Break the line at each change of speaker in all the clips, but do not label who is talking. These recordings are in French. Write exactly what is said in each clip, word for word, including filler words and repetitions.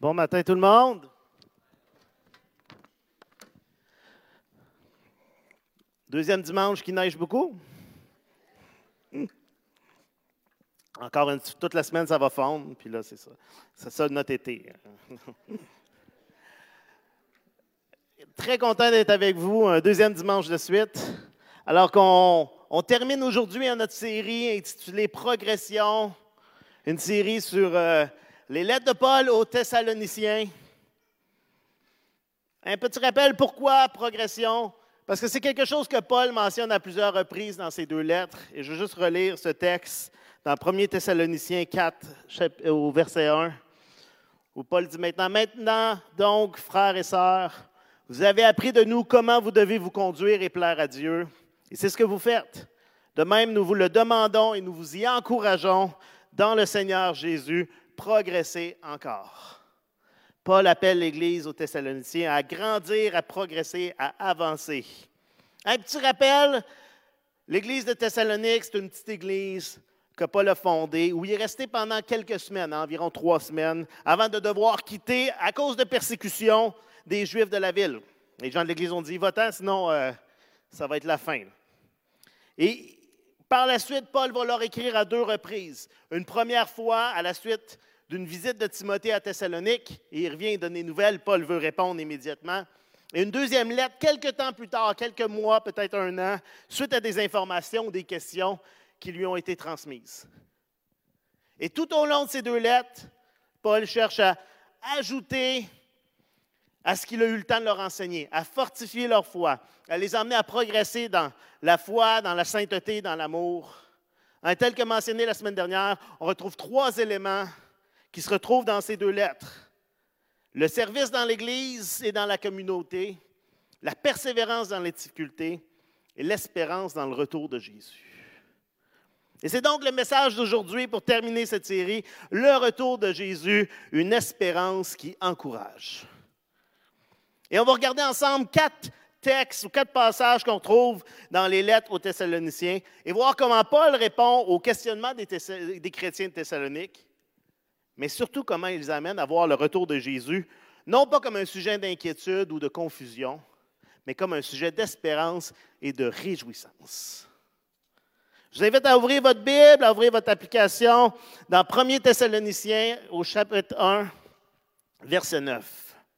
Bon matin tout le monde. Deuxième dimanche qui neige beaucoup. Encore une, toute la semaine, ça va fondre, puis là, c'est ça. C'est ça notre été. Très content d'être avec vous, un deuxième dimanche de suite. Alors qu'on on termine aujourd'hui notre série intitulée Progression, une série sur euh, les lettres de Paul aux Thessaloniciens. Un petit rappel, pourquoi progression? Parce que c'est quelque chose que Paul mentionne à plusieurs reprises dans ses deux lettres. Et je vais juste relire ce texte dans premier Thessaloniciens quatre, au verset un, où Paul dit maintenant, « Maintenant donc, frères et sœurs, vous avez appris de nous comment vous devez vous conduire et plaire à Dieu. Et c'est ce que vous faites. De même, nous vous le demandons et nous vous y encourageons dans le Seigneur Jésus. Progressez encore. » Paul appelle l'Église aux Thessaloniciens à grandir, à progresser, à avancer. Un petit rappel, l'Église de Thessalonique, c'est une petite église que Paul a fondée, où il est resté pendant quelques semaines, environ trois semaines, avant de devoir quitter à cause de persécutions des Juifs de la ville. Les gens de l'Église ont dit, va-t'en, sinon euh, ça va être la fin. Et par la suite, Paul va leur écrire à deux reprises. Une première fois, à la suite d'une visite de Timothée à Thessalonique, et il revient donner des nouvelles, Paul veut répondre immédiatement. Et une deuxième lettre, quelques temps plus tard, quelques mois, peut-être un an, suite à des informations, des questions qui lui ont été transmises. Et tout au long de ces deux lettres, Paul cherche à ajouter à ce qu'il a eu le temps de leur enseigner, à fortifier leur foi, à les emmener à progresser dans la foi, dans la sainteté, dans l'amour. Hein, tel que mentionné la semaine dernière, on retrouve trois éléments qui se retrouvent dans ces deux lettres. Le service dans l'Église et dans la communauté, la persévérance dans les difficultés et l'espérance dans le retour de Jésus. Et c'est donc le message d'aujourd'hui pour terminer cette série, le retour de Jésus, une espérance qui encourage. Et on va regarder ensemble quatre textes ou quatre passages qu'on trouve dans les lettres aux Thessaloniciens et voir comment Paul répond aux questionnements des, Thess- des chrétiens de Thessalonique, mais surtout comment ils amènent à voir le retour de Jésus, non pas comme un sujet d'inquiétude ou de confusion, mais comme un sujet d'espérance et de réjouissance. Je vous invite à ouvrir votre Bible, à ouvrir votre application dans premier Thessaloniciens au chapitre un, verset neuf.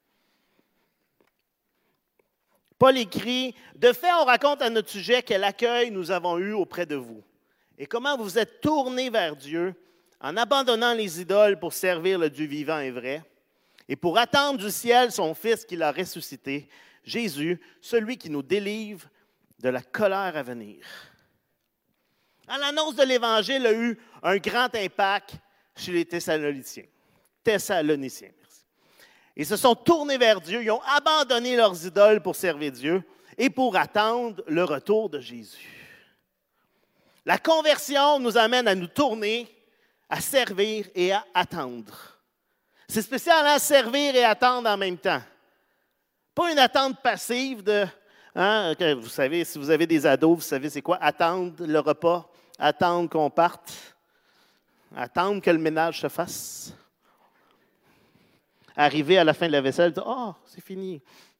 Paul écrit, « De fait, on raconte à notre sujet quel accueil nous avons eu auprès de vous et comment vous vous êtes tournés vers Dieu en abandonnant les idoles pour servir le Dieu vivant et vrai et pour attendre du ciel son Fils qu'il a ressuscité, Jésus, celui qui nous délivre de la colère à venir. » L'annonce de l'Évangile a eu un grand impact chez les Thessaloniciens. Thessaloniciens. Ils se sont tournés vers Dieu, ils ont abandonné leurs idoles pour servir Dieu et pour attendre le retour de Jésus. La conversion nous amène à nous tourner, à servir et à attendre. C'est spécial, hein, servir et attendre en même temps. Pas une attente passive de, hein, vous savez, si vous avez des ados, vous savez c'est quoi? Attendre le repas, attendre qu'on parte, attendre que le ménage se fasse. Arriver à la fin de la vaisselle, dire « Oh, c'est fini. »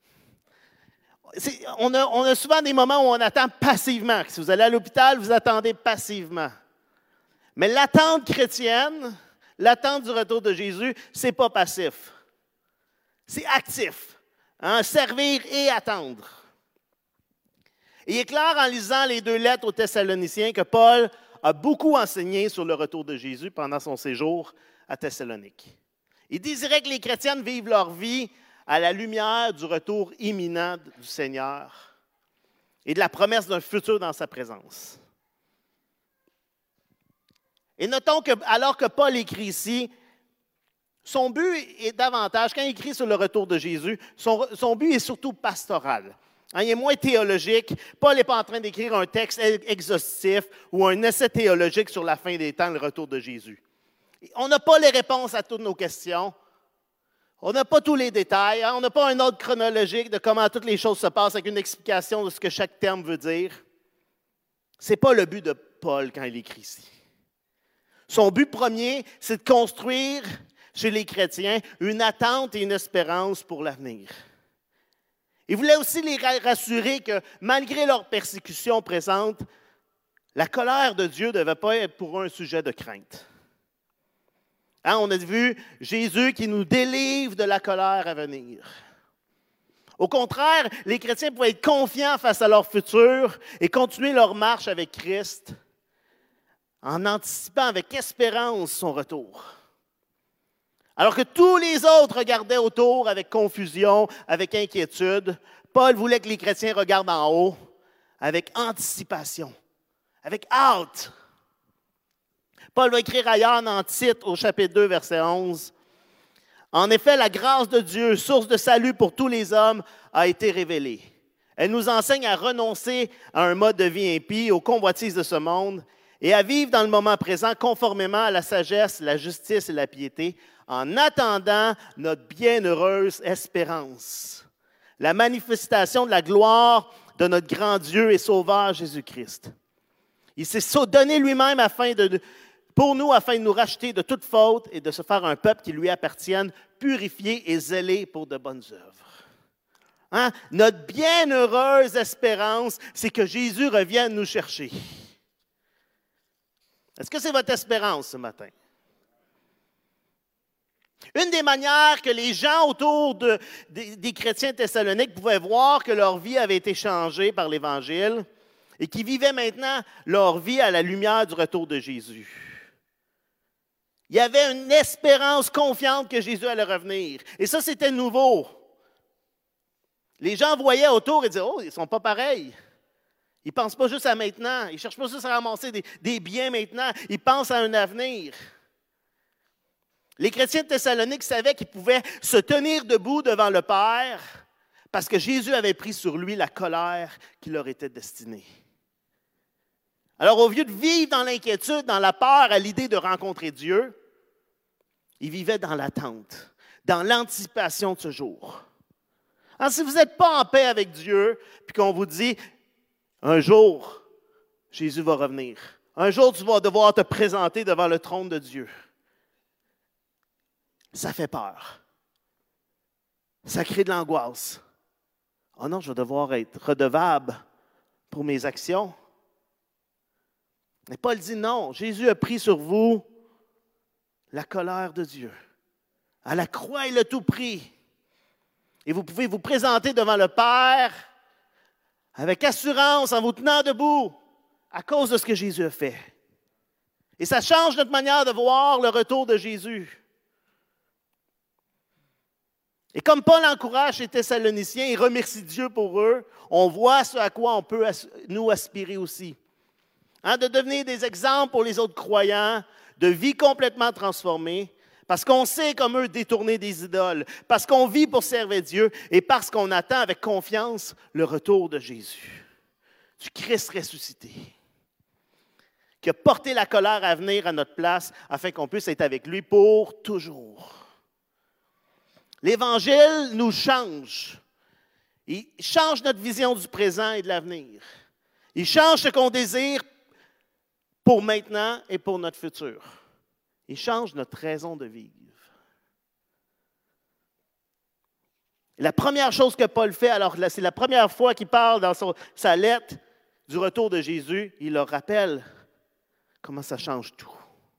On a, on a souvent des moments où on attend passivement. Si vous allez à l'hôpital, vous attendez passivement. Mais l'attente chrétienne, l'attente du retour de Jésus, ce n'est pas passif. C'est actif. Hein? Servir et attendre. Et il est clair en lisant les deux lettres aux Thessaloniciens que Paul a beaucoup enseigné sur le retour de Jésus pendant son séjour à Thessalonique. Il désirait que les chrétiennes vivent leur vie à la lumière du retour imminent du Seigneur et de la promesse d'un futur dans sa présence. Et notons que, alors que Paul écrit ici, son but est davantage, quand il écrit sur le retour de Jésus, son, son but est surtout pastoral. Hein, il est moins théologique. Paul n'est pas en train d'écrire un texte exhaustif ou un essai théologique sur la fin des temps, le retour de Jésus. On n'a pas les réponses à toutes nos questions. On n'a pas tous les détails. Hein? On n'a pas un ordre chronologique de comment toutes les choses se passent avec une explication de ce que chaque terme veut dire. Ce n'est pas le but de Paul quand il écrit ici. Son but premier, c'est de construire chez les chrétiens une attente et une espérance pour l'avenir. Il voulait aussi les rassurer que malgré leur persécution présente, la colère de Dieu ne devait pas être pour eux un sujet de crainte. Hein, on a vu Jésus qui nous délivre de la colère à venir. Au contraire, les chrétiens pouvaient être confiants face à leur futur et continuer leur marche avec Christ en anticipant avec espérance son retour. Alors que tous les autres regardaient autour avec confusion, avec inquiétude, Paul voulait que les chrétiens regardent en haut avec anticipation, avec hâte. Paul va écrire ailleurs dans Tite, au chapitre deux, verset onze. En effet, la grâce de Dieu, source de salut pour tous les hommes, a été révélée. Elle nous enseigne à renoncer à un mode de vie impie, aux convoitises de ce monde, et à vivre dans le moment présent conformément à la sagesse, la justice et la piété, en attendant notre bienheureuse espérance, la manifestation de la gloire de notre grand Dieu et Sauveur Jésus-Christ. Il s'est donné lui-même afin de, pour nous, afin de nous racheter de toute faute et de se faire un peuple qui lui appartienne, purifié et zélé pour de bonnes œuvres. Hein? Notre bienheureuse espérance, c'est que Jésus revienne nous chercher. Est-ce que c'est votre espérance ce matin? Une des manières que les gens autour de, des, des chrétiens thessaloniques pouvaient voir que leur vie avait été changée par l'Évangile et qui vivaient maintenant leur vie à la lumière du retour de Jésus. Il y avait une espérance confiante que Jésus allait revenir. Et ça, c'était nouveau. Les gens voyaient autour et disaient « Oh, ils ne sont pas pareils. » Ils ne pensent pas juste à maintenant. Ils ne cherchent pas juste à ramasser des, des biens maintenant. Ils pensent à un avenir. Les chrétiens de Thessalonique savaient qu'ils pouvaient se tenir debout devant le Père parce que Jésus avait pris sur lui la colère qui leur était destinée. Alors, au lieu de vivre dans l'inquiétude, dans la peur à l'idée de rencontrer Dieu, ils vivaient dans l'attente, dans l'anticipation de ce jour. Alors, si vous n'êtes pas en paix avec Dieu, puis qu'on vous dit, un jour, Jésus va revenir. Un jour, tu vas devoir te présenter devant le trône de Dieu. Ça fait peur. Ça crée de l'angoisse. Oh non, je vais devoir être redevable pour mes actions. Mais Paul dit non, Jésus a pris sur vous la colère de Dieu. À la croix, il a tout pris. Et vous pouvez vous présenter devant le Père avec assurance en vous tenant debout à cause de ce que Jésus a fait. Et ça change notre manière de voir le retour de Jésus. Et comme Paul encourage les Thessaloniciens et remercie Dieu pour eux, on voit ce à quoi on peut nous aspirer aussi. Hein, de devenir des exemples pour les autres croyants, de vie complètement transformée, parce qu'on sait comme eux détourner des idoles, parce qu'on vit pour servir Dieu et parce qu'on attend avec confiance le retour de Jésus, du Christ ressuscité, qui a porté la colère à venir à notre place afin qu'on puisse être avec lui pour toujours. L'Évangile nous change. Il change notre vision du présent et de l'avenir. Il change ce qu'on désire pour maintenant et pour notre futur. Il change notre raison de vivre. La première chose que Paul fait, alors c'est la première fois qu'il parle dans son, sa lettre du retour de Jésus, il leur rappelle comment ça change tout.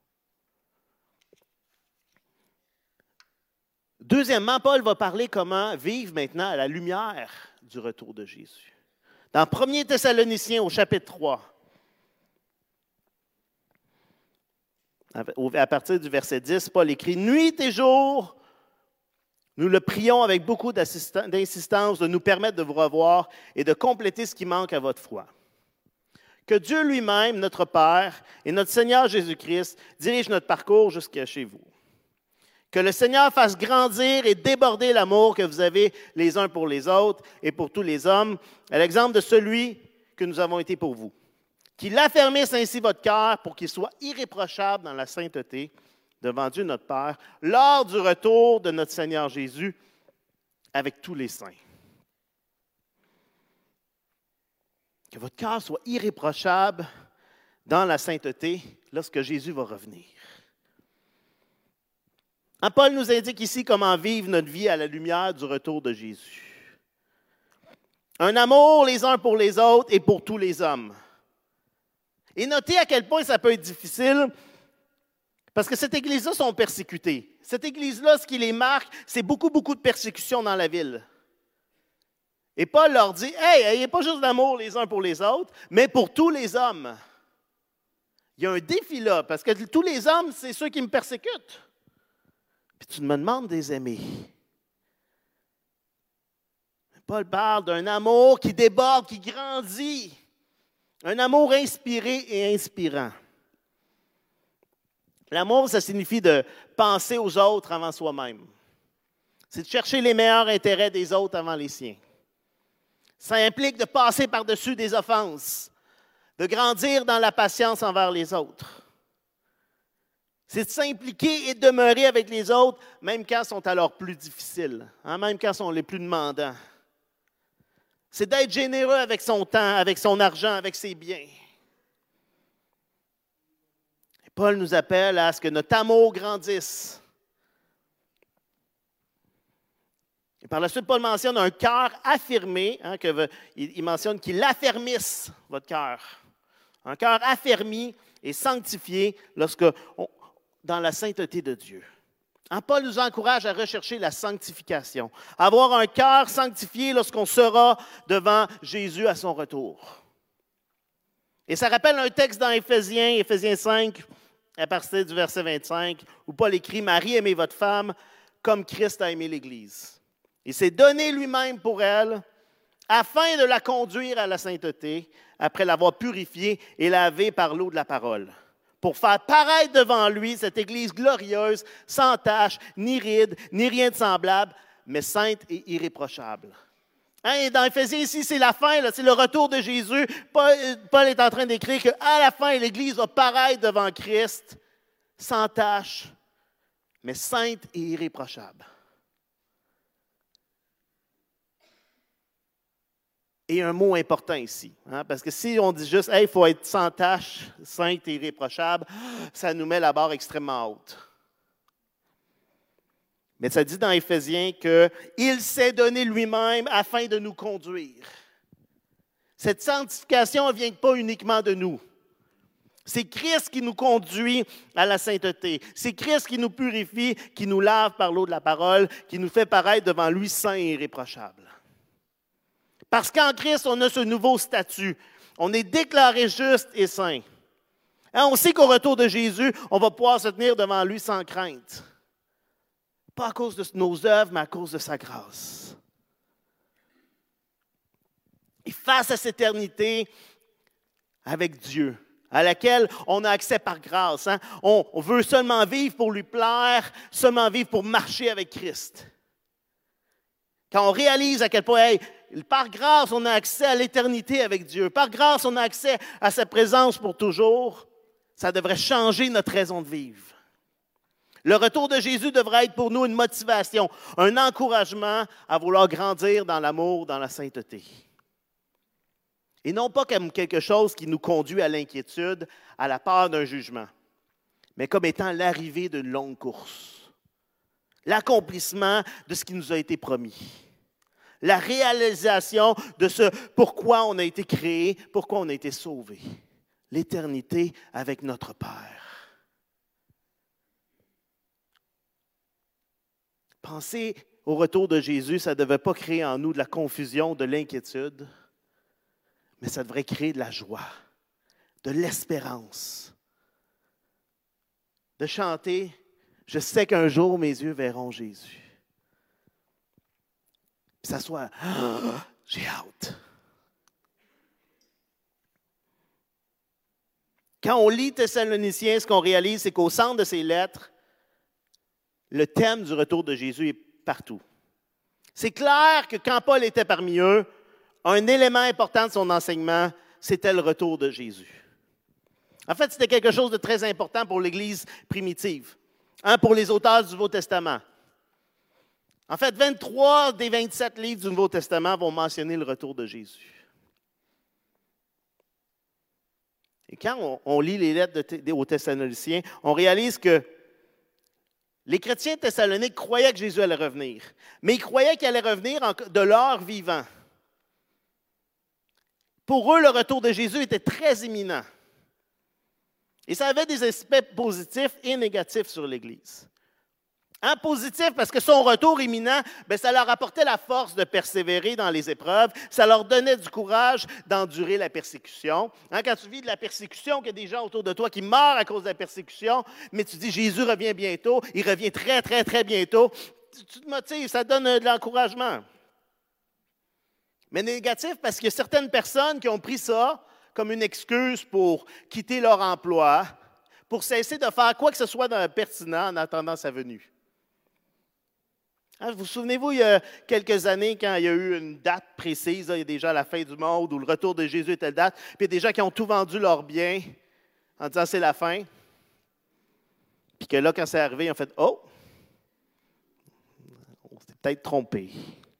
Deuxièmement, Paul va parler comment vivre maintenant à la lumière du retour de Jésus. Dans premier Thessaloniciens au chapitre trois, à partir du verset dix, Paul écrit « Nuit et jour, nous le prions avec beaucoup d'insistance de nous permettre de vous revoir et de compléter ce qui manque à votre foi. Que Dieu lui-même, notre Père, et notre Seigneur Jésus-Christ dirigent notre parcours jusqu'à chez vous. Que le Seigneur fasse grandir et déborder l'amour que vous avez les uns pour les autres et pour tous les hommes, à l'exemple de celui que nous avons été pour vous. Qu'il affermisse ainsi votre cœur pour qu'il soit irréprochable dans la sainteté devant Dieu notre Père, lors du retour de notre Seigneur Jésus avec tous les saints. » Que votre cœur soit irréprochable dans la sainteté lorsque Jésus va revenir. Hein, Paul nous indique ici comment vivre notre vie à la lumière du retour de Jésus. Un amour les uns pour les autres et pour tous les hommes. Et notez à quel point ça peut être difficile, parce que cette Église-là sont persécutées. Cette Église-là, ce qui les marque, c'est beaucoup, beaucoup de persécutions dans la ville. Et Paul leur dit, « Hey, n'ayez pas juste d'amour les uns pour les autres, mais pour tous les hommes. » Il y a un défi là, parce que tous les hommes, c'est ceux qui me persécutent. Puis tu me demandes de les aimer. Paul parle d'un amour qui déborde, qui grandit. Un amour inspiré et inspirant. L'amour, ça signifie de penser aux autres avant soi-même. C'est de chercher les meilleurs intérêts des autres avant les siens. Ça implique de passer par-dessus des offenses, de grandir dans la patience envers les autres. C'est de s'impliquer et de demeurer avec les autres, même quand ils sont alors plus difficiles, hein, même quand ils sont les plus demandants. C'est d'être généreux avec son temps, avec son argent, avec ses biens. Et Paul nous appelle à ce que notre amour grandisse. Et par la suite, Paul mentionne un cœur affirmé, hein, que, il, il mentionne qu'il affermisse votre cœur. Un cœur affermi et sanctifié lorsque on, dans la sainteté de Dieu. Hein, Paul nous encourage à rechercher la sanctification, à avoir un cœur sanctifié lorsqu'on sera devant Jésus à son retour. Et ça rappelle un texte dans Éphésiens, Éphésiens cinq, à partir du verset vingt-cinq, où Paul écrit « Marie, aimez votre femme comme Christ a aimé l'Église. Il s'est donné lui-même pour elle, afin de la conduire à la sainteté, après l'avoir purifiée et lavée par l'eau de la parole. » Pour faire paraître devant lui cette Église glorieuse, sans tache, ni ride, ni rien de semblable, mais sainte et irréprochable. Hein, et dans Éphésiens ici, c'est la fin, là, c'est le retour de Jésus. Paul, Paul est en train d'écrire qu'à la fin, l'Église va paraître devant Christ, sans tache, mais sainte et irréprochable. Et un mot important ici, hein, parce que si on dit juste « Hey, il faut être sans tache, sainte et irréprochable », ça nous met la barre extrêmement haute. Mais ça dit dans Éphésiens qu'il s'est donné lui-même afin de nous conduire. Cette sanctification ne vient pas uniquement de nous. C'est Christ qui nous conduit à la sainteté. C'est Christ qui nous purifie, qui nous lave par l'eau de la parole, qui nous fait paraître devant lui saint et irréprochable. Parce qu'en Christ, on a ce nouveau statut. On est déclaré juste et saint. Hein, on sait qu'au retour de Jésus, on va pouvoir se tenir devant lui sans crainte. Pas à cause de nos œuvres, mais à cause de sa grâce. Et face à cette éternité avec Dieu, à laquelle on a accès par grâce, hein, on, on veut seulement vivre pour lui plaire, seulement vivre pour marcher avec Christ. Quand on réalise à quel point, hey, par grâce, on a accès à l'éternité avec Dieu. Par grâce, on a accès à sa présence pour toujours. Ça devrait changer notre raison de vivre. Le retour de Jésus devrait être pour nous une motivation, un encouragement à vouloir grandir dans l'amour, dans la sainteté. Et non pas comme quelque chose qui nous conduit à l'inquiétude, à la peur d'un jugement, mais comme étant l'arrivée d'une longue course. L'accomplissement de ce qui nous a été promis. La réalisation de ce pourquoi on a été créé, pourquoi on a été sauvé. L'éternité avec notre Père. Penser au retour de Jésus, ça ne devait pas créer en nous de la confusion, de l'inquiétude, mais ça devrait créer de la joie, de l'espérance. De chanter, je sais qu'un jour mes yeux verront Jésus. Puis ça soit, oh, j'ai hâte. Quand on lit Thessaloniciens, ce qu'on réalise, c'est qu'au centre de ces lettres, le thème du retour de Jésus est partout. C'est clair que quand Paul était parmi eux, un élément important de son enseignement, c'était le retour de Jésus. En fait, c'était quelque chose de très important pour l'Église primitive, hein, pour les auteurs du Nouveau Testament. En fait, vingt-trois des vingt-sept livres du Nouveau Testament vont mentionner le retour de Jésus. Et quand on, on lit les lettres de, de, aux Thessaloniciens, on réalise que Les chrétiens de Thessalonique croyaient que Jésus allait revenir, mais ils croyaient qu'il allait revenir de leur vivant. Pour eux, le retour de Jésus était très imminent. Et ça avait des aspects positifs et négatifs sur l'Église. En positif, parce que son retour imminent, bien, ça leur apportait la force de persévérer dans les épreuves, ça leur donnait du courage d'endurer la persécution. Hein, quand tu vis de la persécution, qu'il y a des gens autour de toi qui meurent à cause de la persécution, mais tu dis Jésus revient bientôt, il revient très, très, très bientôt, tu, tu te motives, ça donne de l'encouragement. Mais négatif, parce qu'il y a certaines personnes qui ont pris ça comme une excuse pour quitter leur emploi, pour cesser de faire quoi que ce soit de pertinent en attendant sa venue. Hein, vous souvenez-vous, il y a quelques années, quand il y a eu une date précise, là, il y a déjà la fin du monde ou le retour de Jésus est telle date, puis il y a des gens qui ont tout vendu leurs biens en disant c'est la fin. Puis que là, quand c'est arrivé, ils ont fait « Oh, on s'est peut-être trompé. »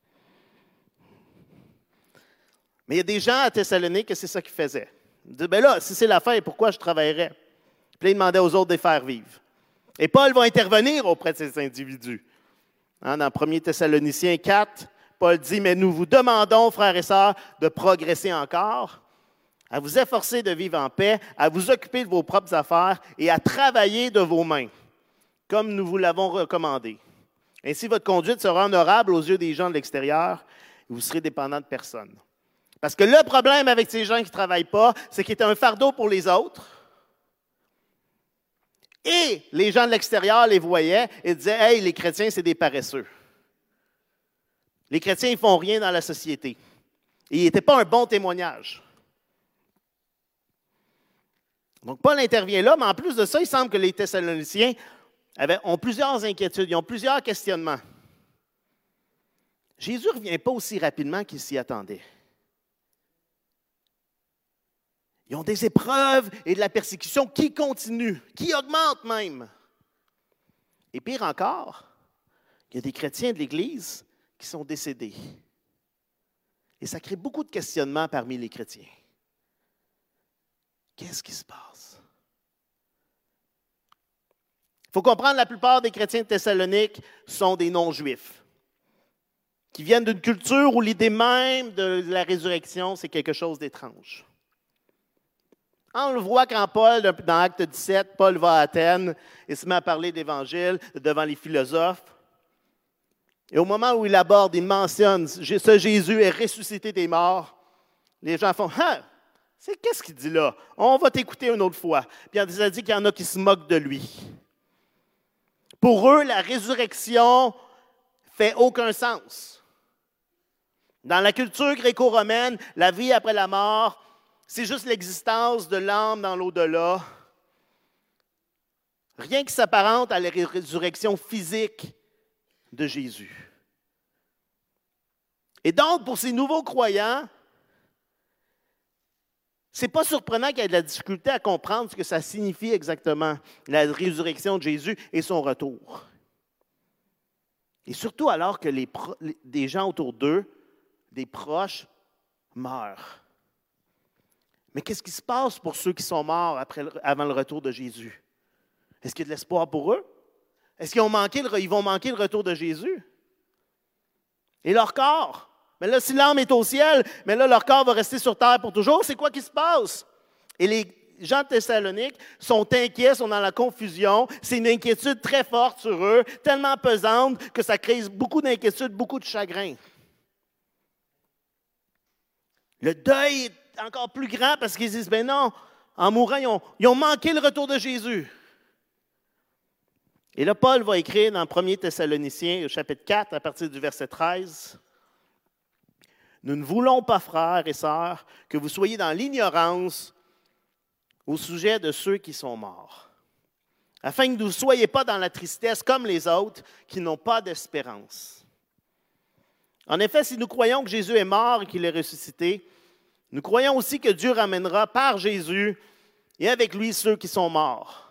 Mais il y a des gens à Thessalonique que c'est ça qu'ils faisaient. Ils disaient « Bien là, si c'est la fin, pourquoi je travaillerais? » Puis là, ils demandaient aux autres de les faire vivre. Et Paul va intervenir auprès de ces individus. Hein, dans premier Thessaloniciens quatre, Paul dit « Mais nous vous demandons, frères et sœurs, de progresser encore, à vous efforcer de vivre en paix, à vous occuper de vos propres affaires et à travailler de vos mains, comme nous vous l'avons recommandé. Ainsi, votre conduite sera honorable aux yeux des gens de l'extérieur et vous serez dépendant de personne. » Parce que le problème avec ces gens qui ne travaillent pas, c'est qu'ils étaient un fardeau pour les autres. Et les gens de l'extérieur les voyaient et disaient « Hey, les chrétiens, c'est des paresseux. Les chrétiens, ils ne font rien dans la société. » Et il n'était pas un bon témoignage. Donc, Paul intervient là, mais en plus de ça, il semble que les Thessaloniciens avaient, ont plusieurs inquiétudes, ils ont plusieurs questionnements. Jésus ne revient pas aussi rapidement qu'ils s'y attendaient. Ils ont des épreuves et de la persécution qui continuent, qui augmentent même. Et pire encore, il y a des chrétiens de l'Église qui sont décédés. Et ça crée beaucoup de questionnements parmi les chrétiens. Qu'est-ce qui se passe? Il faut comprendre que la plupart des chrétiens de Thessalonique sont des non-juifs, qui viennent d'une culture où l'idée même de la résurrection, c'est quelque chose d'étrange. On le voit quand Paul, dans Acte dix-sept, Paul va à Athènes et se met à parler d'Évangile devant les philosophes. Et au moment où il aborde, il mentionne « Ce Jésus est ressuscité des morts », les gens font « Ah, c'est qu'est-ce qu'il dit là? On va t'écouter une autre fois. » Puis il a dit qu'il y en a qui se moquent de lui. Pour eux, la résurrection fait aucun sens. Dans la culture gréco-romaine, la vie après la mort, c'est juste l'existence de l'âme dans l'au-delà. Rien qui s'apparente à la résurrection physique de Jésus. Et donc, pour ces nouveaux croyants, ce n'est pas surprenant qu'il y ait de la difficulté à comprendre ce que ça signifie exactement, la résurrection de Jésus et son retour. Et surtout alors que les pro- des gens autour d'eux, des proches, meurent. Mais qu'est-ce qui se passe pour ceux qui sont morts après, avant le retour de Jésus? Est-ce qu'il y a de l'espoir pour eux? Est-ce qu'ils ont manqué le, ils vont manquer le retour de Jésus? Et leur corps? Mais là, si l'âme est au ciel, mais là, leur corps va rester sur terre pour toujours. C'est quoi qui se passe? Et les gens de Thessalonique sont inquiets, sont dans la confusion. C'est une inquiétude très forte sur eux, tellement pesante que ça crée beaucoup d'inquiétude, beaucoup de chagrin. Le deuil est encore plus grand parce qu'ils disent, ben non, en mourant, ils ont, ils ont manqué le retour de Jésus. Et là, Paul va écrire dans premier Thessaloniciens, au chapitre quatre, à partir du verset treize, « Nous ne voulons pas, frères et sœurs, que vous soyez dans l'ignorance au sujet de ceux qui sont morts, afin que vous ne soyez pas dans la tristesse comme les autres qui n'ont pas d'espérance. En effet, si nous croyons que Jésus est mort et qu'il est ressuscité, nous croyons aussi que Dieu ramènera par Jésus et avec lui ceux qui sont morts.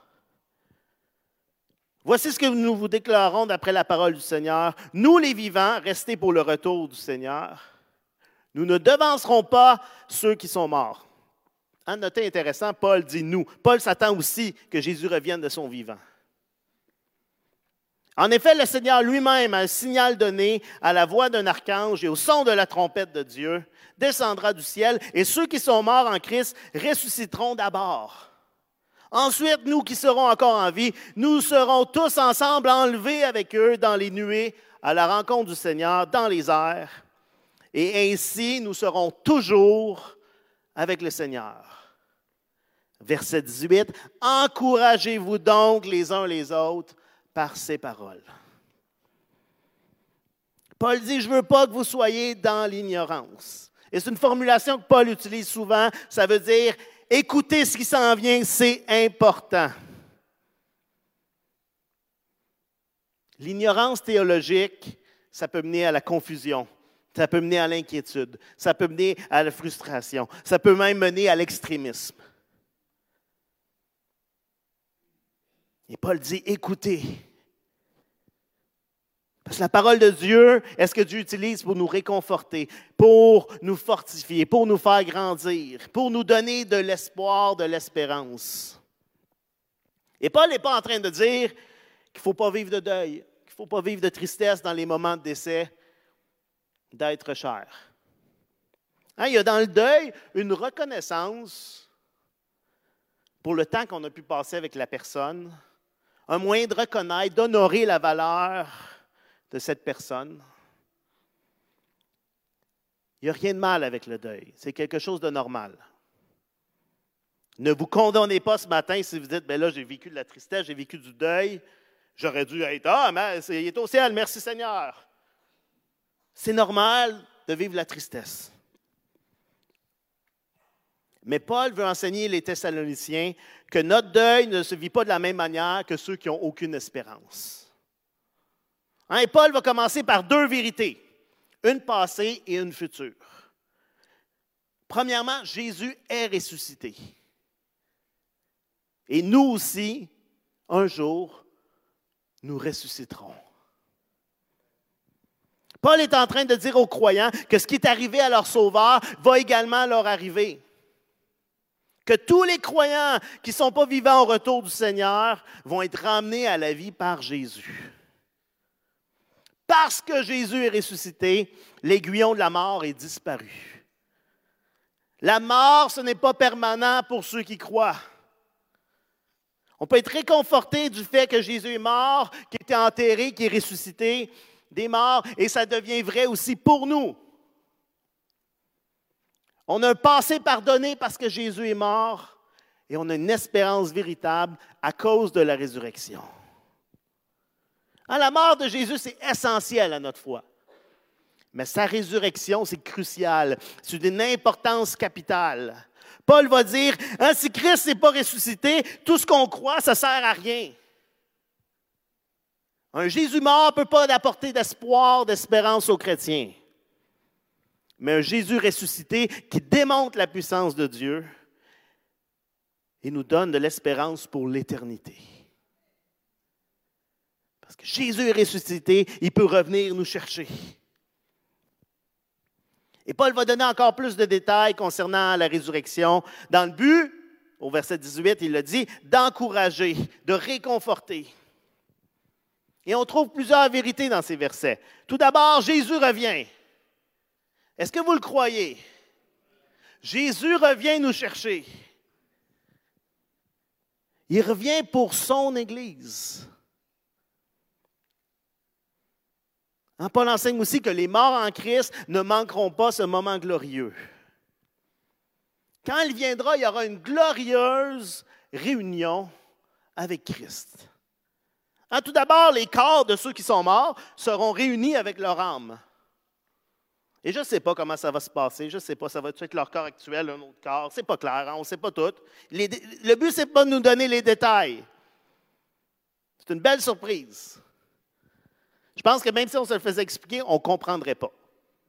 Voici ce que nous vous déclarons d'après la parole du Seigneur. Nous, les vivants, restés pour le retour du Seigneur, nous ne devancerons pas ceux qui sont morts. » En notez intéressant, Paul dit « nous ». Paul s'attend aussi que Jésus revienne de son vivant. En effet, le Seigneur lui-même, à un signal donné, à la voix d'un archange et au son de la trompette de Dieu, descendra du ciel, et ceux qui sont morts en Christ ressusciteront d'abord. Ensuite, nous qui serons encore en vie, nous serons tous ensemble enlevés avec eux dans les nuées à la rencontre du Seigneur dans les airs. Et ainsi, nous serons toujours avec le Seigneur. Verset dix-huit, « Encouragez-vous donc les uns les autres par ces paroles. » Paul dit, « Je ne veux pas que vous soyez dans l'ignorance. » Et c'est une formulation que Paul utilise souvent. Ça veut dire, écoutez ce qui s'en vient, c'est important. L'ignorance théologique, ça peut mener à la confusion. Ça peut mener à l'inquiétude. Ça peut mener à la frustration. Ça peut même mener à l'extrémisme. Et Paul dit, écoutez. Parce que la parole de Dieu, est-ce que Dieu utilise pour nous réconforter, pour nous fortifier, pour nous faire grandir, pour nous donner de l'espoir, de l'espérance. Et Paul n'est pas en train de dire qu'il ne faut pas vivre de deuil, qu'il ne faut pas vivre de tristesse dans les moments de décès, d'être cher. Hein, il y a dans le deuil une reconnaissance pour le temps qu'on a pu passer avec la personne, un moyen de reconnaître, d'honorer la valeur de cette personne. Il n'y a rien de mal avec le deuil. C'est quelque chose de normal. Ne vous condamnez pas ce matin si vous dites, « Bien là, j'ai vécu de la tristesse, j'ai vécu du deuil. J'aurais dû être, ah, mais il est au ciel, merci Seigneur. » C'est normal de vivre la tristesse. Mais Paul veut enseigner les Thessaloniciens que notre deuil ne se vit pas de la même manière que ceux qui n'ont aucune espérance. Hein, et Paul va commencer par deux vérités, une passée et une future. Premièrement, Jésus est ressuscité. Et nous aussi, un jour, nous ressusciterons. Paul est en train de dire aux croyants que ce qui est arrivé à leur Sauveur va également leur arriver. Que tous les croyants qui ne sont pas vivants au retour du Seigneur vont être ramenés à la vie par Jésus. Parce que Jésus est ressuscité, l'aiguillon de la mort est disparu. La mort, ce n'est pas permanent pour ceux qui croient. On peut être réconforté du fait que Jésus est mort, qu'il était enterré, qu'il est ressuscité des morts, et ça devient vrai aussi pour nous. On a un passé pardonné parce que Jésus est mort, et on a une espérance véritable à cause de la résurrection. Hein, la mort de Jésus, c'est essentiel à notre foi. Mais sa résurrection, c'est crucial. C'est d'une importance capitale. Paul va dire, hein, si Christ n'est pas ressuscité, tout ce qu'on croit, ça ne sert à rien. Un Jésus mort ne peut pas apporter d'espoir, d'espérance aux chrétiens. Mais un Jésus ressuscité qui démontre la puissance de Dieu et nous donne de l'espérance pour l'éternité. Parce que Jésus est ressuscité, il peut revenir nous chercher. Et Paul va donner encore plus de détails concernant la résurrection, dans le but, au verset dix-huit, il le dit, d'encourager, de réconforter. Et on trouve plusieurs vérités dans ces versets. Tout d'abord, Jésus revient. Est-ce que vous le croyez? Jésus revient nous chercher. Il revient pour son Église. Hein, Paul enseigne aussi que les morts en Christ ne manqueront pas ce moment glorieux. Quand il viendra, il y aura une glorieuse réunion avec Christ. Hein, tout d'abord, les corps de ceux qui sont morts seront réunis avec leur âme. Et je ne sais pas comment ça va se passer. Je ne sais pas, ça va être leur corps actuel, un autre corps. Ce n'est pas clair, hein, on ne sait pas tout. Les, le but, ce n'est pas de nous donner les détails. C'est une belle surprise. Je pense que même si on se le faisait expliquer, on ne comprendrait pas.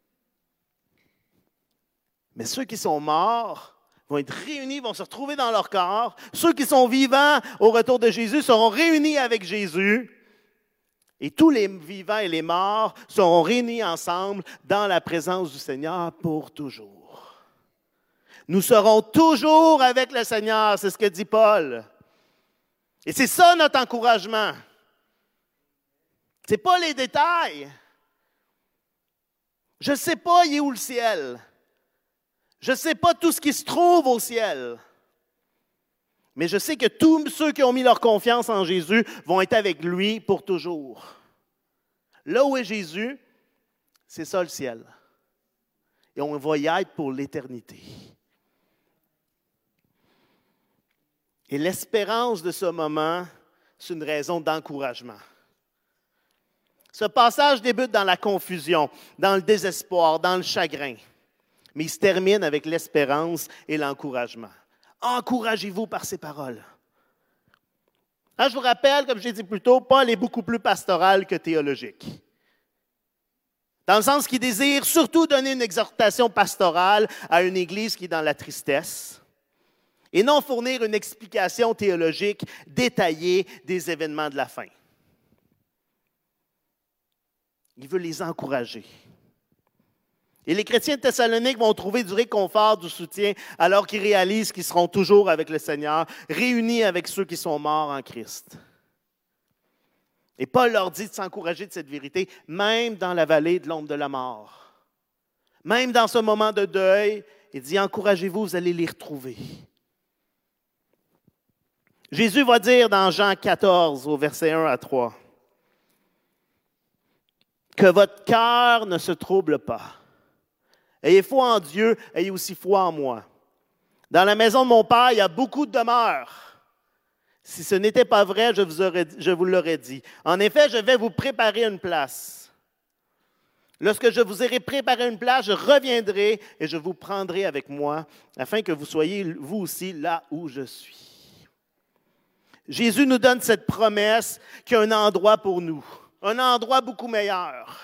Mais ceux qui sont morts vont être réunis, vont se retrouver dans leur corps. Ceux qui sont vivants au retour de Jésus seront réunis avec Jésus. Et tous les vivants et les morts seront réunis ensemble dans la présence du Seigneur pour toujours. Nous serons toujours avec le Seigneur, c'est ce que dit Paul. Et c'est ça notre encouragement. Ce n'est pas les détails. Je ne sais pas, il est où le ciel. Je ne sais pas tout ce qui se trouve au ciel. Mais je sais que tous ceux qui ont mis leur confiance en Jésus vont être avec lui pour toujours. Là où est Jésus, c'est ça le ciel. Et on va y être pour l'éternité. Et l'espérance de ce moment, c'est une raison d'encouragement. Ce passage débute dans la confusion, dans le désespoir, dans le chagrin. Mais il se termine avec l'espérance et l'encouragement. Encouragez-vous par ces paroles. Hein, je vous rappelle, comme j'ai dit plus tôt, Paul est beaucoup plus pastoral que théologique. Dans le sens qu'il désire surtout donner une exhortation pastorale à une Église qui est dans la tristesse et non fournir une explication théologique détaillée des événements de la fin. Il veut les encourager. Et les chrétiens de Thessalonique vont trouver du réconfort, du soutien, alors qu'ils réalisent qu'ils seront toujours avec le Seigneur, réunis avec ceux qui sont morts en Christ. Et Paul leur dit de s'encourager de cette vérité, même dans la vallée de l'ombre de la mort. Même dans ce moment de deuil, il dit, encouragez-vous, vous allez les retrouver. Jésus va dire dans Jean quatorze, au verset un à trois, que votre cœur ne se trouble pas. Ayez foi en Dieu, ayez aussi foi en moi. Dans la maison de mon Père, il y a beaucoup de demeures. Si ce n'était pas vrai, je vous, aurais, je vous l'aurais dit. En effet, je vais vous préparer une place. Lorsque je vous aurai préparé une place, je reviendrai et je vous prendrai avec moi, afin que vous soyez vous aussi là où je suis. Jésus nous donne cette promesse qu'il y a un endroit pour nous, un endroit beaucoup meilleur.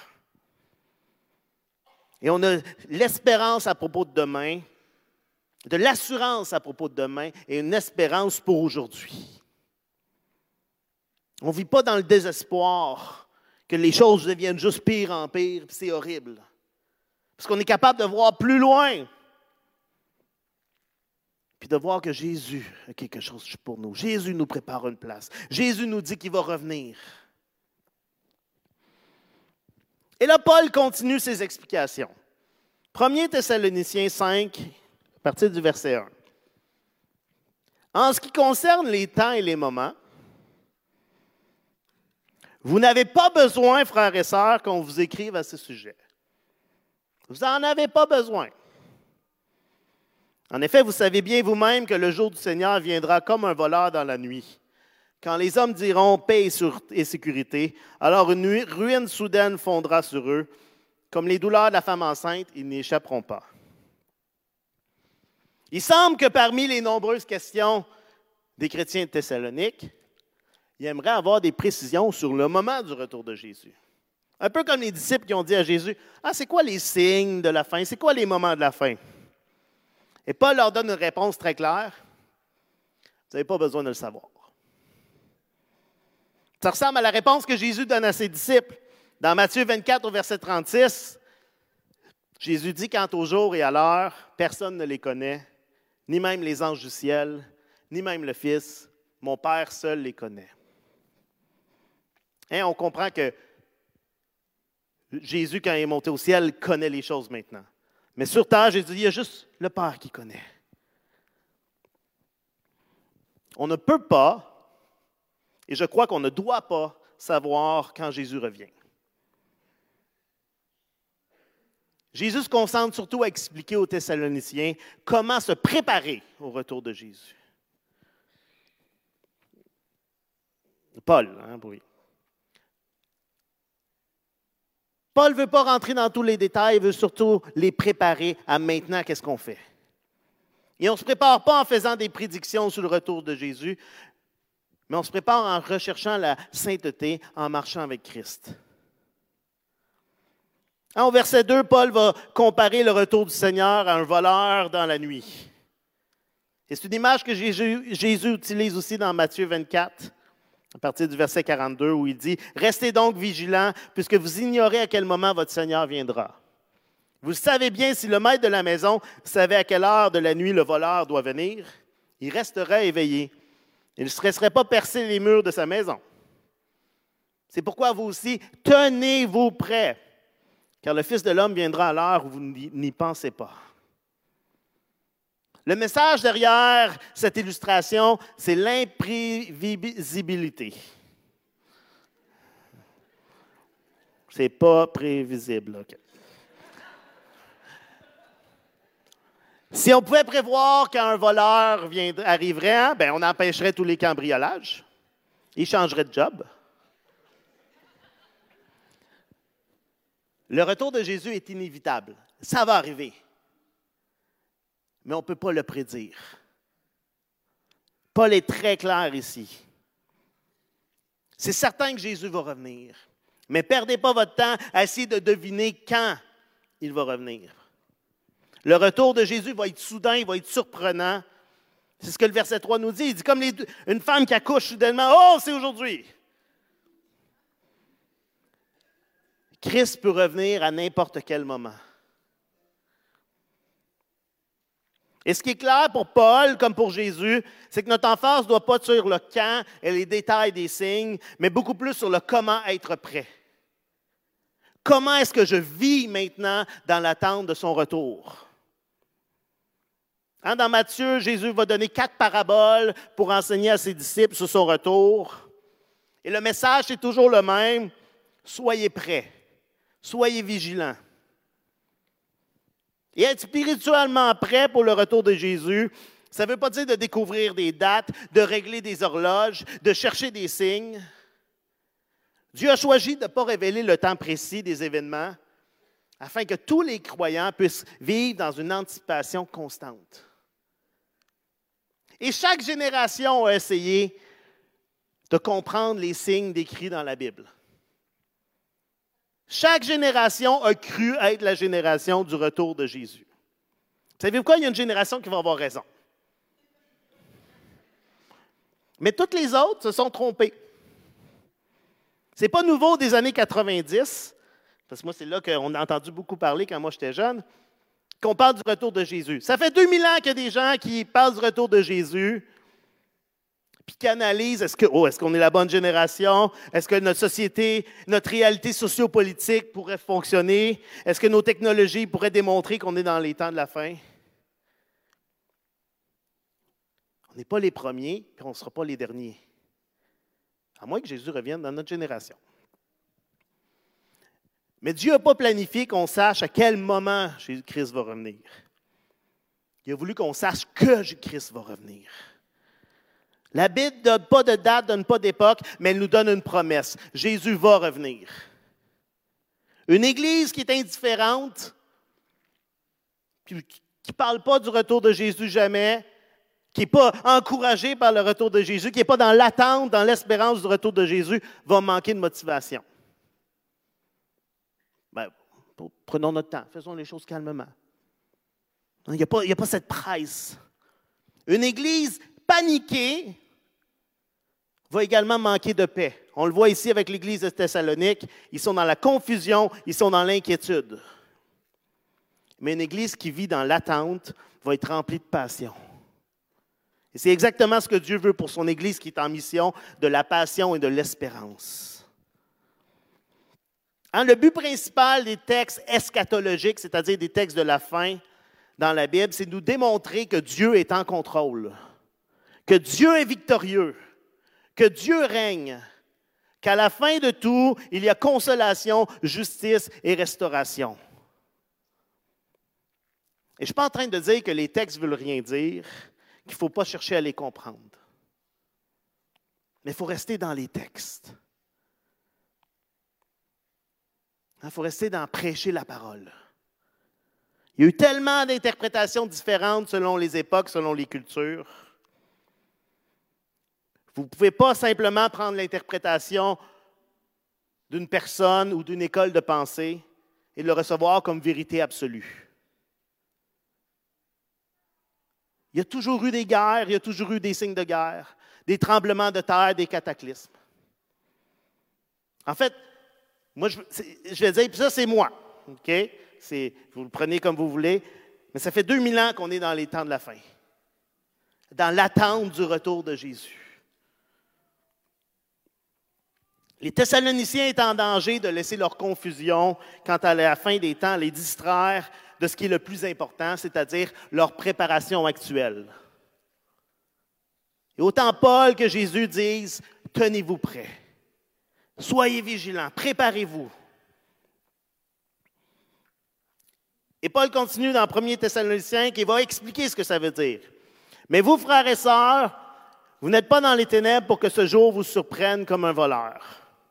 Et on a l'espérance à propos de demain, de l'assurance à propos de demain et une espérance pour aujourd'hui. On ne vit pas dans le désespoir que les choses deviennent juste pire en pire, puis c'est horrible. Parce qu'on est capable de voir plus loin, puis de voir que Jésus a quelque chose pour nous. Jésus nous prépare une place. Jésus nous dit qu'il va revenir. Et là, Paul continue ses explications. premier Thessaloniciens cinq, à partir du verset un. En ce qui concerne les temps et les moments, vous n'avez pas besoin, frères et sœurs, qu'on vous écrive à ce sujet. Vous n'en avez pas besoin. En effet, vous savez bien vous-même que le jour du Seigneur viendra comme un voleur dans la nuit. Quand les hommes diront paix et sécurité, alors une ruine soudaine fondra sur eux. Comme les douleurs de la femme enceinte, ils n'y échapperont pas. Il semble que parmi les nombreuses questions des chrétiens de Thessalonique, ils aimeraient avoir des précisions sur le moment du retour de Jésus. Un peu comme les disciples qui ont dit à Jésus, « Ah, c'est quoi les signes de la fin? C'est quoi les moments de la fin? » Et Paul leur donne une réponse très claire. Vous n'avez pas besoin de le savoir. Ça ressemble à la réponse que Jésus donne à ses disciples. Dans Matthieu vingt-quatre, au verset trente-six, Jésus dit, « Quant au jour et à l'heure, personne ne les connaît, ni même les anges du ciel, ni même le Fils. Mon Père seul les connaît. » Hein, on comprend que Jésus, quand il est monté au ciel, connaît les choses maintenant. Mais sur terre, Jésus dit, il y a juste le Père qui connaît. On ne peut pas, et je crois qu'on ne doit pas savoir quand Jésus revient. Jésus se concentre surtout à expliquer aux Thessaloniciens comment se préparer au retour de Jésus. Paul, hein, oui. Paul ne veut pas rentrer dans tous les détails, il veut surtout les préparer à maintenant, qu'est-ce qu'on fait. Et on ne se prépare pas en faisant des prédictions sur le retour de Jésus, mais on se prépare en recherchant la sainteté, en marchant avec Christ. Au verset deux, Paul va comparer le retour du Seigneur à un voleur dans la nuit. Et c'est une image que Jésus, Jésus utilise aussi dans Matthieu vingt-quatre, à partir du verset quarante-deux, où il dit « Restez donc vigilants, puisque vous ignorez à quel moment votre Seigneur viendra. Vous le savez bien, si le maître de la maison savait à quelle heure de la nuit le voleur doit venir, il resterait éveillé. Il ne se laisserait pas percer les murs de sa maison. C'est pourquoi vous aussi, tenez-vous prêts, car le Fils de l'homme viendra à l'heure où vous n'y pensez pas. Le message derrière cette illustration, c'est l'imprévisibilité. C'est pas prévisible. Okay. Si on pouvait prévoir qu'un voleur viendrait, arriverait, ben on empêcherait tous les cambriolages. Il changerait de job. Le retour de Jésus est inévitable. Ça va arriver. Mais on ne peut pas le prédire. Paul est très clair ici. C'est certain que Jésus va revenir. Mais ne perdez pas votre temps à essayer de deviner quand il va revenir. Le retour de Jésus va être soudain, il va être surprenant. C'est ce que le verset trois nous dit. Il dit comme les deux, une femme qui accouche soudainement, « Oh, c'est aujourd'hui! » Christ peut revenir à n'importe quel moment. Et ce qui est clair pour Paul, comme pour Jésus, c'est que notre emphase ne doit pas être sur le quand et les détails des signes, mais beaucoup plus sur le comment être prêt. Comment est-ce que je vis maintenant dans l'attente de son retour? Hein, dans Matthieu, Jésus va donner quatre paraboles pour enseigner à ses disciples sur son retour. Et le message est toujours le même. Soyez prêts. Soyez vigilants. Et être spirituellement prêt pour le retour de Jésus, ça ne veut pas dire de découvrir des dates, de régler des horloges, de chercher des signes. Dieu a choisi de ne pas révéler le temps précis des événements afin que tous les croyants puissent vivre dans une anticipation constante. Et chaque génération a essayé de comprendre les signes décrits dans la Bible. Chaque génération a cru être la génération du retour de Jésus. Savez-vous quoi? Il y a une génération qui va avoir raison. Mais toutes les autres se sont trompées. Ce n'est pas nouveau des années quatre-vingt-dix, parce que moi, c'est là qu'on a entendu beaucoup parler quand moi j'étais jeune, qu'on parle du retour de Jésus. Ça fait deux mille ans qu'il y a des gens qui parlent du retour de Jésus, puis qui analysent, est-ce que, oh, est-ce qu'on est la bonne génération? Est-ce que notre société, notre réalité sociopolitique pourrait fonctionner? Est-ce que nos technologies pourraient démontrer qu'on est dans les temps de la fin? On n'est pas les premiers, puis on ne sera pas les derniers. À moins que Jésus revienne dans notre génération. Mais Dieu n'a pas planifié qu'on sache à quel moment Jésus-Christ va revenir. Il a voulu qu'on sache que Jésus-Christ va revenir. La Bible ne donne pas de date, ne donne pas d'époque, mais elle nous donne une promesse. Jésus va revenir. Une Église qui est indifférente, qui ne parle pas du retour de Jésus jamais, qui n'est pas encouragée par le retour de Jésus, qui n'est pas dans l'attente, dans l'espérance du retour de Jésus, va manquer de motivation. Ben, prenons notre temps, faisons les choses calmement. Il n'y a pas, il n'y a pas cette presse. Une Église paniquée va également manquer de paix. On le voit ici avec l'Église de Thessalonique. Ils sont dans la confusion, ils sont dans l'inquiétude. Mais une Église qui vit dans l'attente va être remplie de passion. Et c'est exactement ce que Dieu veut pour son Église qui est en mission de la passion et de l'espérance. Hein, le but principal des textes eschatologiques, c'est-à-dire des textes de la fin dans la Bible, c'est de nous démontrer que Dieu est en contrôle, que Dieu est victorieux, que Dieu règne, qu'à la fin de tout, il y a consolation, justice et restauration. Et je ne suis pas en train de dire que les textes ne veulent rien dire, qu'il ne faut pas chercher à les comprendre. Mais il faut rester dans les textes. Il faut rester dans prêcher la parole. Il y a eu tellement d'interprétations différentes selon les époques, selon les cultures. Vous ne pouvez pas simplement prendre l'interprétation d'une personne ou d'une école de pensée et le recevoir comme vérité absolue. Il y a toujours eu des guerres, il y a toujours eu des signes de guerre, des tremblements de terre, des cataclysmes. En fait, moi, je, je vais dire, puis ça, c'est moi. OK? C'est, vous le prenez comme vous voulez, mais ça fait deux mille ans qu'on est dans les temps de la fin, dans l'attente du retour de Jésus. Les Thessaloniciens étaient en danger de laisser leur confusion quant à la fin des temps les distraire de ce qui est le plus important, c'est-à-dire leur préparation actuelle. Et autant Paul que Jésus disent, tenez-vous prêts, soyez vigilants, préparez-vous. Et Paul continue dans premier Thessaloniciens qui va expliquer ce que ça veut dire. Mais vous, frères et sœurs, vous n'êtes pas dans les ténèbres pour que ce jour vous surprenne comme un voleur.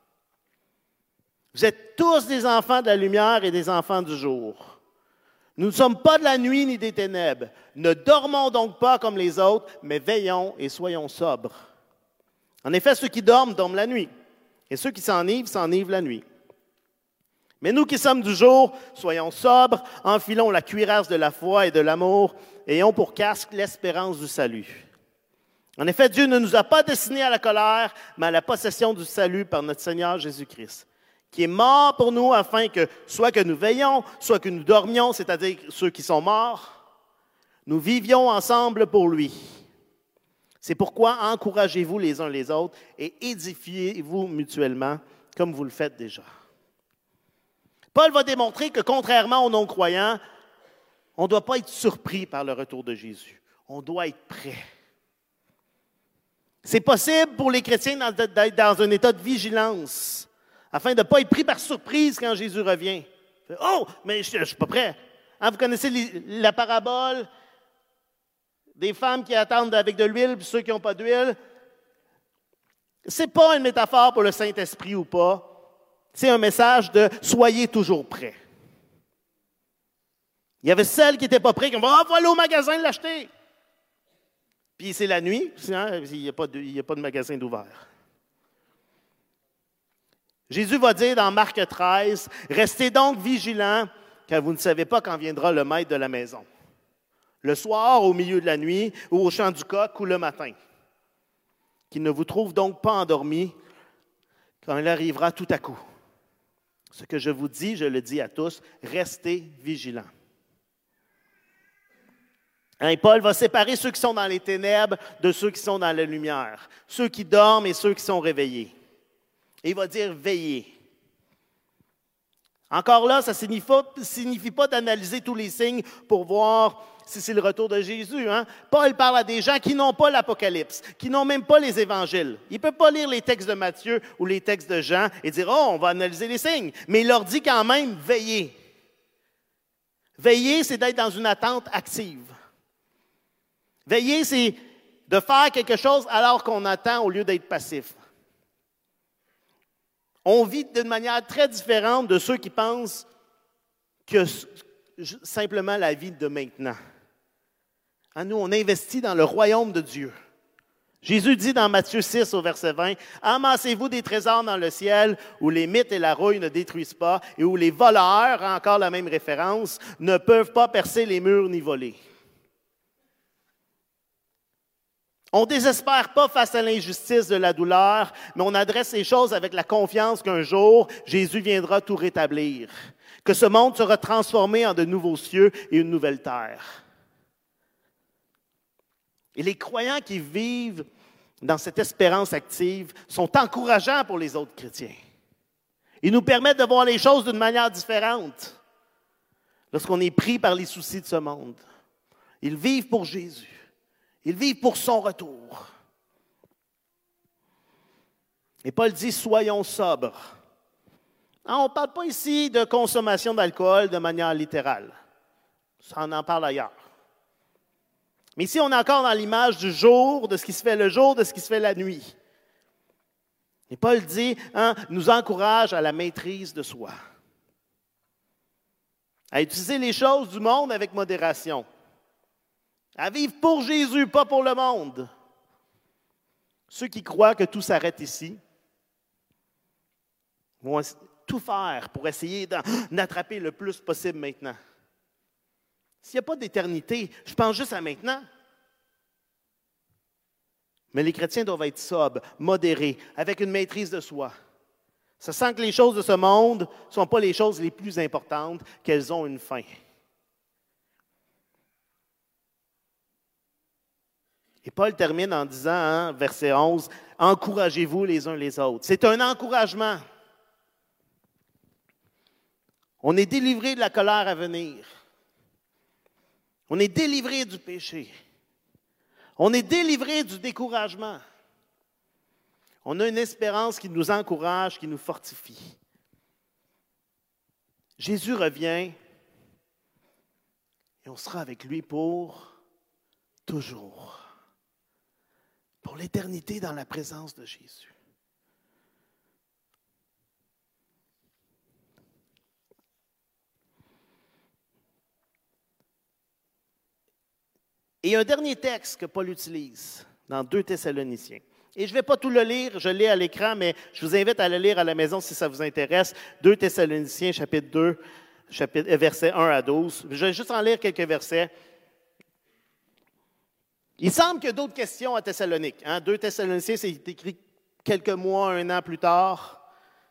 Vous êtes tous des enfants de la lumière et des enfants du jour. Nous ne sommes pas de la nuit ni des ténèbres. Ne dormons donc pas comme les autres, mais veillons et soyons sobres. En effet, ceux qui dorment, dorment la nuit, et ceux qui s'enivrent, s'enivrent la nuit. Mais nous qui sommes du jour, soyons sobres, enfilons la cuirasse de la foi et de l'amour, et ayons pour casque l'espérance du salut. En effet, Dieu ne nous a pas destinés à la colère, mais à la possession du salut par notre Seigneur Jésus-Christ, qui est mort pour nous afin que, soit que nous veillions, soit que nous dormions, c'est-à-dire ceux qui sont morts, nous vivions ensemble pour lui. C'est pourquoi encouragez-vous les uns les autres et édifiez-vous mutuellement, comme vous le faites déjà. Paul va démontrer que, contrairement aux non-croyants, on ne doit pas être surpris par le retour de Jésus. On doit être prêt. C'est possible pour les chrétiens d'être dans un état de vigilance, afin de ne pas être pris par surprise quand Jésus revient. Oh, mais je ne suis pas prêt. Hein, vous connaissez les, la parabole des femmes qui attendent avec de l'huile, puis ceux qui n'ont pas d'huile. Ce n'est pas une métaphore pour le Saint-Esprit ou pas. C'est un message de « soyez toujours prêts ». Il y avait celles qui n'étaient pas prêtes, qui ont dit « Ah, oh, voilà au magasin l'acheter ». Puis c'est la nuit, hein, il n'y a, a pas de magasin d'ouvert. Jésus va dire dans Marc treize, « Restez donc vigilants, car vous ne savez pas quand viendra le maître de la maison. Le soir, au milieu de la nuit, ou au chant du coq, ou le matin. Qu'il ne vous trouve donc pas endormis quand il arrivera tout à coup. Ce que je vous dis, je le dis à tous, restez vigilants. » Hein, Paul va séparer ceux qui sont dans les ténèbres de ceux qui sont dans la lumière, ceux qui dorment et ceux qui sont réveillés. Et il va dire « veillez ». Encore là, ça ne signifie, signifie pas d'analyser tous les signes pour voir si c'est le retour de Jésus. Hein? Paul parle à des gens qui n'ont pas l'Apocalypse, qui n'ont même pas les évangiles. Il ne peut pas lire les textes de Matthieu ou les textes de Jean et dire « Oh, on va analyser les signes ». Mais il leur dit quand même « veillez ». Veiller, c'est d'être dans une attente active. Veiller, c'est de faire quelque chose alors qu'on attend au lieu d'être passif. On vit d'une manière très différente de ceux qui pensent que simplement la vie de maintenant. À nous, on investit dans le royaume de Dieu. Jésus dit dans Matthieu six, au verset vingt, « Amassez-vous des trésors dans le ciel, où les mythes et la rouille ne détruisent pas, et où les voleurs, encore la même référence, ne peuvent pas percer les murs ni voler. » On ne désespère pas face à l'injustice de la douleur, mais on adresse les choses avec la confiance qu'un jour, Jésus viendra tout rétablir, que ce monde sera transformé en de nouveaux cieux et une nouvelle terre. Et les croyants qui vivent dans cette espérance active sont encourageants pour les autres chrétiens. Ils nous permettent de voir les choses d'une manière différente lorsqu'on est pris par les soucis de ce monde. Ils vivent pour Jésus. Ils vivent pour son retour. Et Paul dit, soyons sobres. On ne parle pas ici de consommation d'alcool de manière littérale. Ça, on en parle ailleurs. Mais ici, on est encore dans l'image du jour, de ce qui se fait le jour, de ce qui se fait la nuit. Et Paul dit, hein, nous encourage à la maîtrise de soi. À utiliser les choses du monde avec modération. À vivre pour Jésus, pas pour le monde. Ceux qui croient que tout s'arrête ici vont tout faire pour essayer d'attraper le plus possible maintenant. S'il n'y a pas d'éternité, je pense juste à maintenant. Mais les chrétiens doivent être sobres, modérés, avec une maîtrise de soi. Ça sent que les choses de ce monde ne sont pas les choses les plus importantes, qu'elles ont une fin. Et Paul termine en disant, hein, verset onze, « Encouragez-vous les uns les autres. » C'est un encouragement. On est délivré de la colère à venir. On est délivré du péché. On est délivré du découragement. On a une espérance qui nous encourage, qui nous fortifie. Jésus revient et on sera avec lui pour toujours. Pour l'éternité dans la présence de Jésus. Et un dernier texte que Paul utilise dans deux Thessaloniciens. Et je ne vais pas tout le lire, je l'ai à l'écran, mais je vous invite à le lire à la maison si ça vous intéresse. deux Thessaloniciens, chapitre deux, chapitre, versets un à douze. Je vais juste en lire quelques versets. Il semble qu'il y a d'autres questions à Thessalonique. Hein? deux Thessaloniciens, c'est écrit quelques mois, un an plus tard.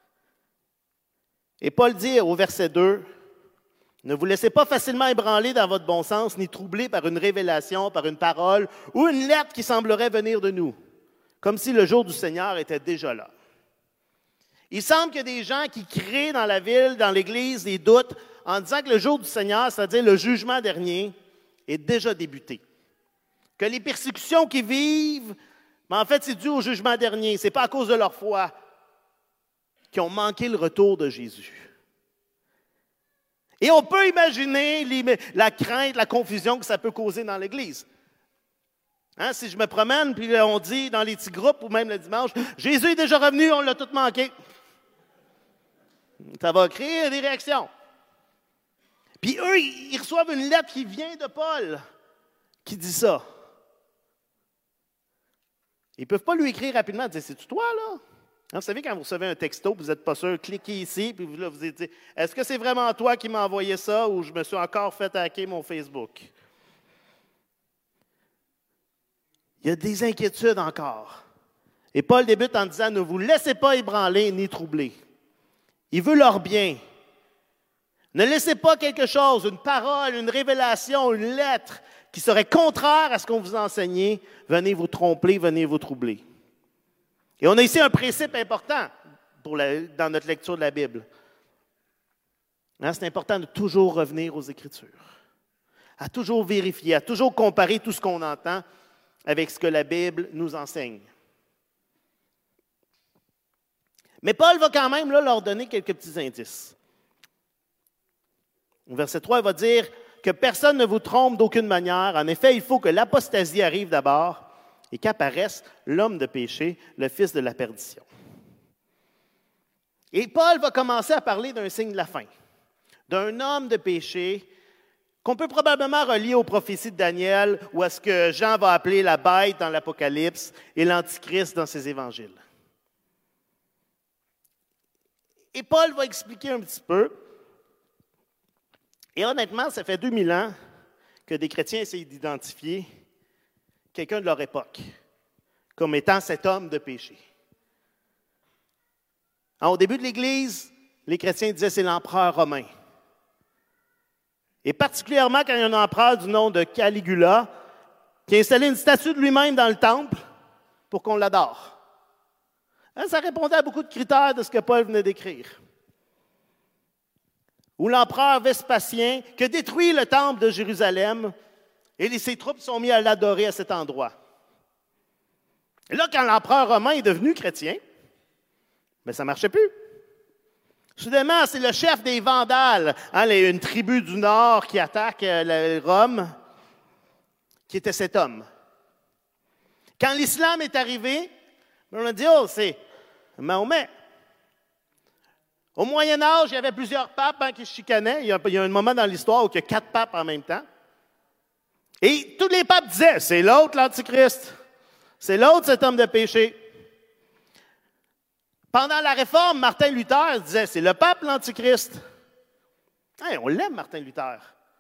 Et Paul dit au verset deux, « Ne vous laissez pas facilement ébranler dans votre bon sens, ni troubler par une révélation, par une parole ou une lettre qui semblerait venir de nous, comme si le jour du Seigneur était déjà là. » Il semble qu'il y a des gens qui créent dans la ville, dans l'Église, des doutes en disant que le jour du Seigneur, c'est-à-dire le jugement dernier, est déjà débuté. Que les persécutions qu'ils vivent, mais en fait, c'est dû au jugement dernier. Ce n'est pas à cause de leur foi qu'ils ont manqué le retour de Jésus. Et on peut imaginer les, la crainte, la confusion que ça peut causer dans l'Église. Hein, si je me promène, puis on dit dans les petits groupes, ou même le dimanche, « Jésus est déjà revenu, on l'a tout manqué. » Ça va créer des réactions. Puis eux, ils reçoivent une lettre qui vient de Paul, qui dit ça. Ils ne peuvent pas lui écrire rapidement, dire « C'est-tu toi, là? » Hein, vous savez, quand vous recevez un texto, vous n'êtes pas sûr, cliquez ici, puis vous, là, vous dites « Est-ce que c'est vraiment toi qui m'as envoyé ça ou je me suis encore fait hacker mon Facebook? » Il y a des inquiétudes encore. Et Paul débute en disant « Ne vous laissez pas ébranler ni troubler. » Il veut leur bien. Ne laissez pas quelque chose, une parole, une révélation, une lettre qui serait contraire à ce qu'on vous enseignait, venez vous tromper, venez vous troubler. Et on a ici un principe important pour la, dans notre lecture de la Bible. Hein, c'est important de toujours revenir aux Écritures, à toujours vérifier, à toujours comparer tout ce qu'on entend avec ce que la Bible nous enseigne. Mais Paul va quand même là, leur donner quelques petits indices. Au verset trois, il va dire que personne ne vous trompe d'aucune manière. En effet, il faut que l'apostasie arrive d'abord et qu'apparaisse l'homme de péché, le fils de la perdition. Et Paul va commencer à parler d'un signe de la fin, d'un homme de péché qu'on peut probablement relier aux prophéties de Daniel ou à ce que Jean va appeler la bête dans l'Apocalypse et l'Antichrist dans ses évangiles. Et Paul va expliquer un petit peu. Et honnêtement, ça fait deux mille ans que des chrétiens essayent d'identifier quelqu'un de leur époque comme étant cet homme de péché. Alors, au début de l'Église, les chrétiens disaient que c'est l'empereur romain. Et particulièrement quand il y a un empereur du nom de Caligula qui a installé une statue de lui-même dans le temple pour qu'on l'adore. Hein, ça répondait à beaucoup de critères de ce que Paul venait d'écrire. Ou l'empereur Vespasien qui a détruit le temple de Jérusalem et ses troupes sont mis à l'adorer à cet endroit. Et là, quand l'empereur romain est devenu chrétien, bien, ça ne marchait plus. Soudainement, c'est le chef des Vandales, hein, une tribu du Nord qui attaque euh, Rome, qui était cet homme. Quand l'islam est arrivé, on a dit, oh, c'est Mahomet. Au Moyen Âge, il y avait plusieurs papes hein, qui se chicanaient. Il y, a, il y a un moment dans l'histoire où il y a quatre papes en même temps. Et tous les papes disaient, c'est l'autre l'Antichrist. C'est l'autre cet homme de péché. Pendant la Réforme, Martin Luther disait, c'est le pape l'Antichrist. Hey, on l'aime, Martin Luther.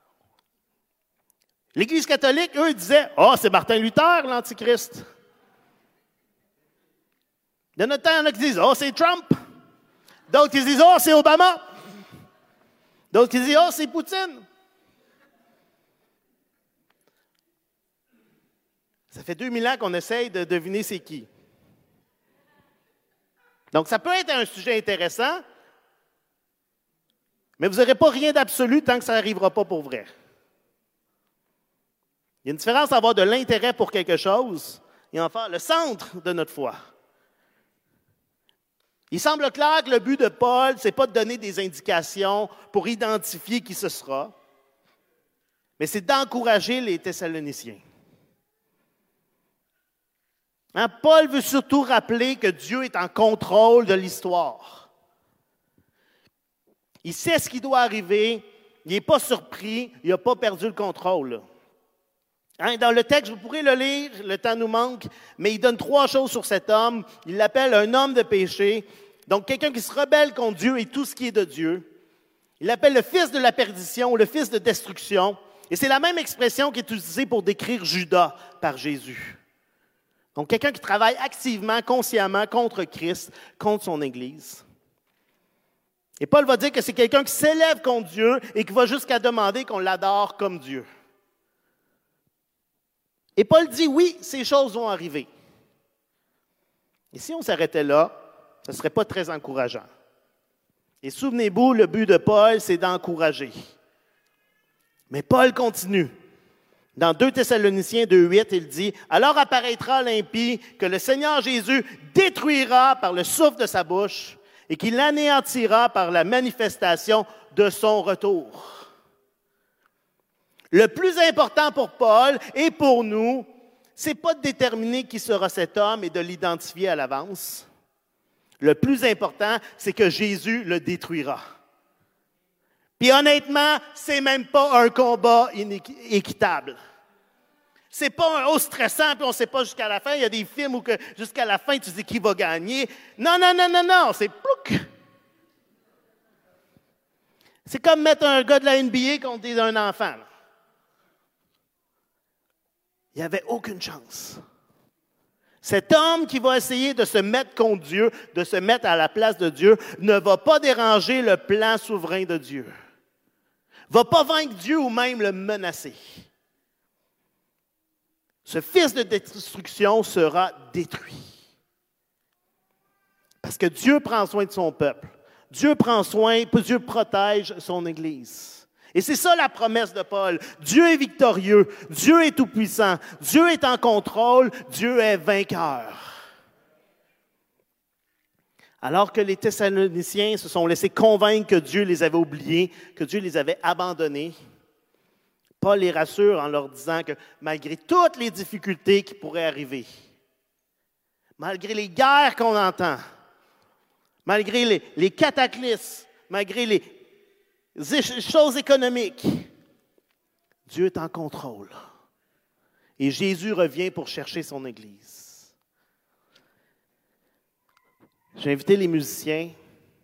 L'Église catholique, eux, disaient, oh, c'est Martin Luther l'Antichrist. De notre temps, il y en a qui disent, oh, c'est Trump. D'autres qui disent, oh, c'est Obama. D'autres qui disent, oh, c'est Poutine. Ça fait deux mille ans qu'on essaye de deviner c'est qui. Donc, ça peut être un sujet intéressant, mais vous n'aurez pas rien d'absolu tant que ça n'arrivera pas pour vrai. Il y a une différence à avoir de l'intérêt pour quelque chose et en faire le centre de notre foi. Il semble clair que le but de Paul, ce n'est pas de donner des indications pour identifier qui ce sera, mais c'est d'encourager les Thessaloniciens. Hein, Paul veut surtout rappeler que Dieu est en contrôle de l'histoire. Il sait ce qui doit arriver, il n'est pas surpris, il n'a pas perdu le contrôle. Hein, dans le texte, vous pourrez le lire, le temps nous manque, mais il donne trois choses sur cet homme. Il l'appelle un homme de péché, donc quelqu'un qui se rebelle contre Dieu et tout ce qui est de Dieu. Il l'appelle le fils de la perdition, le fils de destruction. Et c'est la même expression qui est utilisée pour décrire Judas par Jésus. Donc, quelqu'un qui travaille activement, consciemment contre Christ, contre son Église. Et Paul va dire que c'est quelqu'un qui s'élève contre Dieu et qui va jusqu'à demander qu'on l'adore comme Dieu. Et Paul dit, oui, ces choses vont arriver. Et si on s'arrêtait là, ce ne serait pas très encourageant. Et souvenez-vous, le but de Paul, c'est d'encourager. Mais Paul continue. Dans deux Thessaloniciens deux huit, il dit, « Alors apparaîtra l'impie que le Seigneur Jésus détruira par le souffle de sa bouche et qu'il anéantira par la manifestation de son retour. » Le plus important pour Paul et pour nous, ce n'est pas de déterminer qui sera cet homme et de l'identifier à l'avance. Le plus important, c'est que Jésus le détruira. Puis honnêtement, ce n'est même pas un combat équitable. Ce n'est pas un haut stressant, puis on ne sait pas jusqu'à la fin. Il y a des films où que jusqu'à la fin, tu dis qui va gagner. Non, non, non, non, non, c'est plouc. C'est comme mettre un gars de la N B A contre un enfant. Là. Il n'y avait aucune chance. Cet homme qui va essayer de se mettre contre Dieu, de se mettre à la place de Dieu, ne va pas déranger le plan souverain de Dieu. Ne va pas vaincre Dieu ou même le menacer. Ce fils de destruction sera détruit. Parce que Dieu prend soin de son peuple. Dieu prend soin, Dieu protège son Église. Et c'est ça la promesse de Paul. Dieu est victorieux, Dieu est tout-puissant, Dieu est en contrôle, Dieu est vainqueur. Alors que les Thessaloniciens se sont laissés convaincre que Dieu les avait oubliés, que Dieu les avait abandonnés, Paul les rassure en leur disant que malgré toutes les difficultés qui pourraient arriver, malgré les guerres qu'on entend, malgré les, les cataclysmes, malgré les choses économiques, Dieu est en contrôle. Et Jésus revient pour chercher son Église. J'ai invité les musiciens.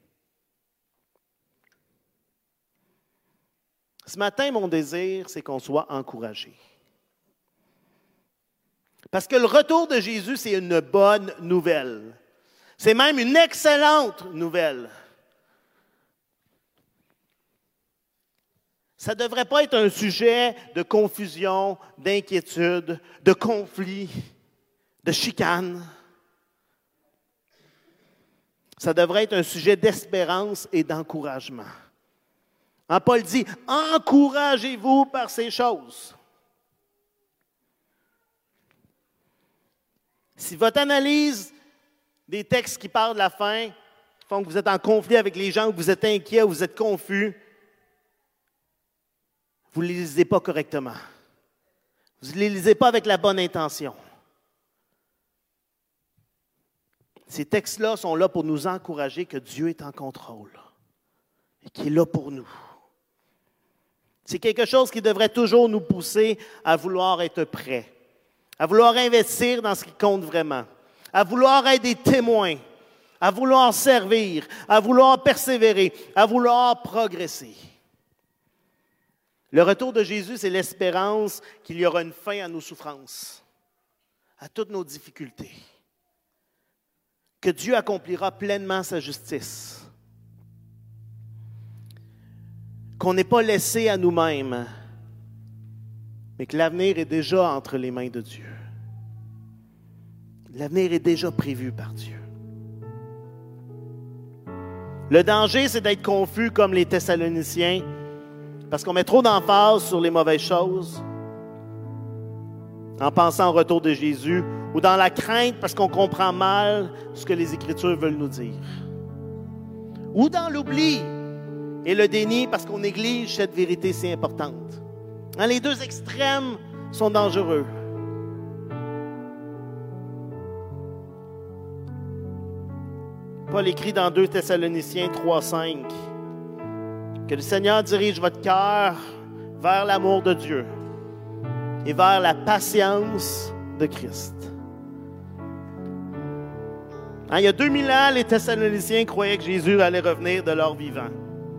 Ce matin, mon désir, c'est qu'on soit encouragés. Parce que le retour de Jésus, c'est une bonne nouvelle. C'est même une excellente nouvelle. Ça ne devrait pas être un sujet de confusion, d'inquiétude, de conflit, de chicane. Ça devrait être un sujet d'espérance et d'encouragement. Hein, Paul dit, encouragez-vous par ces choses. Si votre analyse des textes qui parlent de la fin font que vous êtes en conflit avec les gens, que vous êtes inquiets, vous êtes confus, vous ne les lisez pas correctement. Vous ne les lisez pas avec la bonne intention. Ces textes-là sont là pour nous encourager que Dieu est en contrôle et qu'il est là pour nous. C'est quelque chose qui devrait toujours nous pousser à vouloir être prêts, à vouloir investir dans ce qui compte vraiment, à vouloir être des témoins, à vouloir servir, à vouloir persévérer, à vouloir progresser. Le retour de Jésus, c'est l'espérance qu'il y aura une fin à nos souffrances, à toutes nos difficultés, que Dieu accomplira pleinement sa justice, qu'on n'est pas laissé à nous-mêmes, mais que l'avenir est déjà entre les mains de Dieu. L'avenir est déjà prévu par Dieu. Le danger, c'est d'être confus comme les Thessaloniciens, parce qu'on met trop d'emphase sur les mauvaises choses, en pensant au retour de Jésus, ou dans la crainte parce qu'on comprend mal ce que les Écritures veulent nous dire. Ou dans l'oubli et le déni parce qu'on néglige cette vérité si importante. Hein, les deux extrêmes sont dangereux. Paul écrit dans deux Thessaloniciens trois, cinq que le Seigneur dirige votre cœur vers l'amour de Dieu et vers la patience de Christ. Hein, il y a deux mille ans, les Thessaloniciens croyaient que Jésus allait revenir de leur vivant.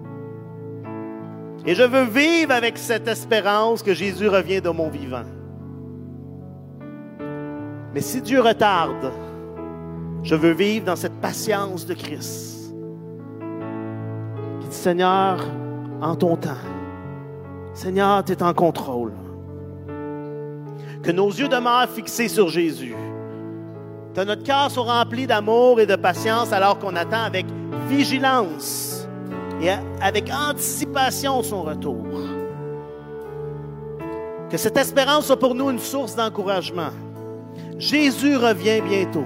Et je veux vivre avec cette espérance que Jésus revient de mon vivant. Mais si Dieu retarde, je veux vivre dans cette patience de Christ. Qui dit, Seigneur, en ton temps, Seigneur, tu es en contrôle. Que nos yeux demeurent fixés sur Jésus. Que notre cœur soit rempli d'amour et de patience alors qu'on attend avec vigilance et avec anticipation son retour. Que cette espérance soit pour nous une source d'encouragement. Jésus revient bientôt.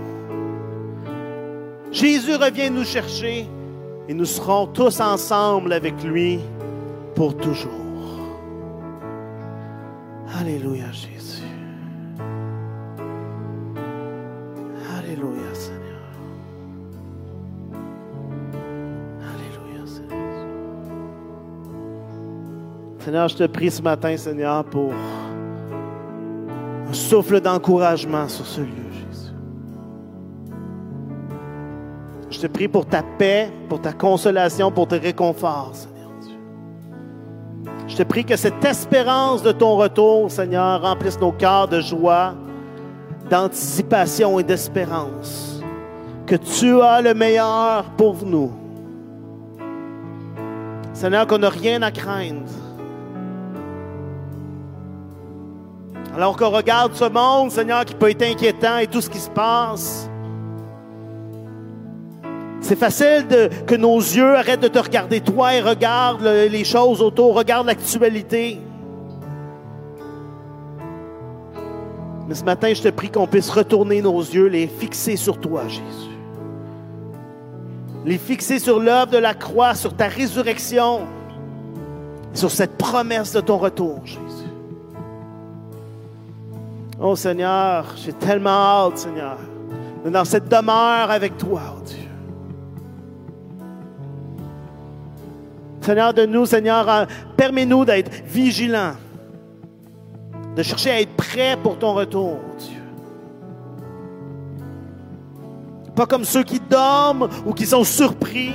Jésus revient nous chercher et nous serons tous ensemble avec lui pour toujours. Alléluia, Jésus. Alléluia, Seigneur. Alléluia, Seigneur. Seigneur, je te prie ce matin, Seigneur, pour un souffle d'encouragement sur ce lieu, Jésus. Je te prie pour ta paix, pour ta consolation, pour tes réconforts, Seigneur Dieu. Je te prie que cette espérance de ton retour, Seigneur, remplisse nos cœurs de joie, d'anticipation et d'espérance. Que tu as le meilleur pour nous. Seigneur, qu'on n'a rien à craindre. Alors qu'on regarde ce monde, Seigneur, qui peut être inquiétant et tout ce qui se passe, c'est facile de, que nos yeux arrêtent de te regarder toi et regardent le, les choses autour, regardent l'actualité. Mais ce matin, je te prie qu'on puisse retourner nos yeux, les fixer sur toi, Jésus. Les fixer sur l'œuvre de la croix, sur ta résurrection, sur cette promesse de ton retour, Jésus. Oh Seigneur, j'ai tellement hâte, Seigneur, d'être dans cette demeure avec toi, oh Dieu. Seigneur, de nous, Seigneur, permets-nous d'être vigilants, de chercher à être prêts pour ton retour, Dieu. Pas comme ceux qui dorment ou qui sont surpris,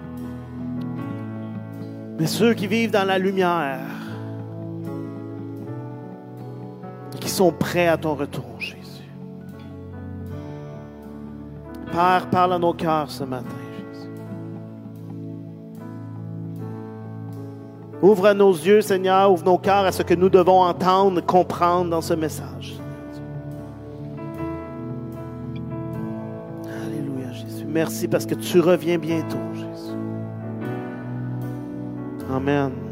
mais ceux qui vivent dans la lumière, qui sont prêts à ton retour, Jésus. Père, parle à nos cœurs ce matin. Ouvre nos yeux, Seigneur, ouvre nos cœurs à ce que nous devons entendre, comprendre dans ce message. Alléluia, Jésus. Merci parce que tu reviens bientôt, Jésus. Amen.